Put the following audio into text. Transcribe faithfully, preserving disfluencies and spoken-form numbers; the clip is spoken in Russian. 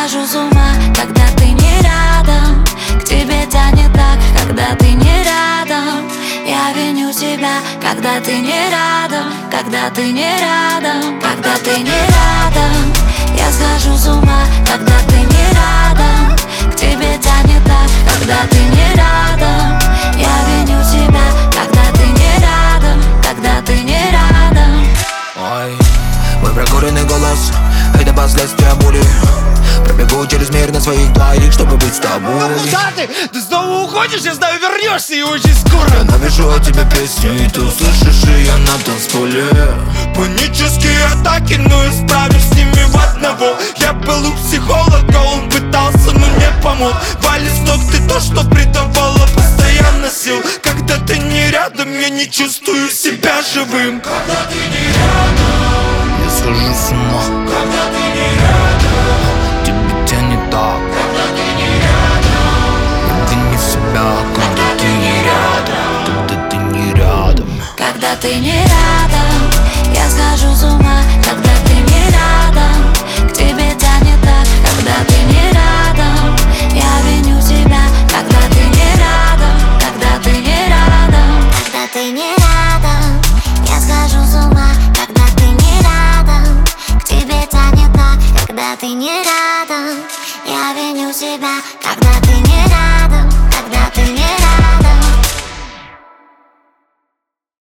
схожу с ума, когда ты не рядом. К тебе тянет так, когда ты не рядом. Я виню себя, когда ты не рядом. Когда ты не рядом, когда ты не рядом. Я схожу с ума, когда ты не рядом. К тебе тянет так, когда ты не рядом. Я виню себя, когда ты не рядом. Когда ты не рядом. Ой, мой прокуренный голос — это последствия боли. Пробегу через мир на своих двоих, чтобы быть с тобой. Куда ты? Ты снова уходишь, я знаю, вернешься и очень скоро. Я напишу о тебе песню, и ты услышишь ее на танцполе. Панические атаки, но я справлюсь с ними в одного. Я был у психолога, он пытался, но не помог. Вали с ног ты то, что придавало постоянно сил. Когда ты не рядом, я не чувствую себя живым. Когда ты не рядом, я схожу с ума. Когда ты не рядом, тебе тянет так. Когда ты не рядом, вини себя, когда ты не рядом. Когда ты не рядом. Когда ты не рядом, я схожу с ума. Когда ты не рядом, к тебе тянет так. Когда ты не рядом, я виню себя. Когда ты не рядом, когда ты не рядом. Когда ты не рядом, я схожу с ума. Когда ты не рядом, к тебе тянет так. Когда ты не рядом, я виню себя. Когда ты не рядом.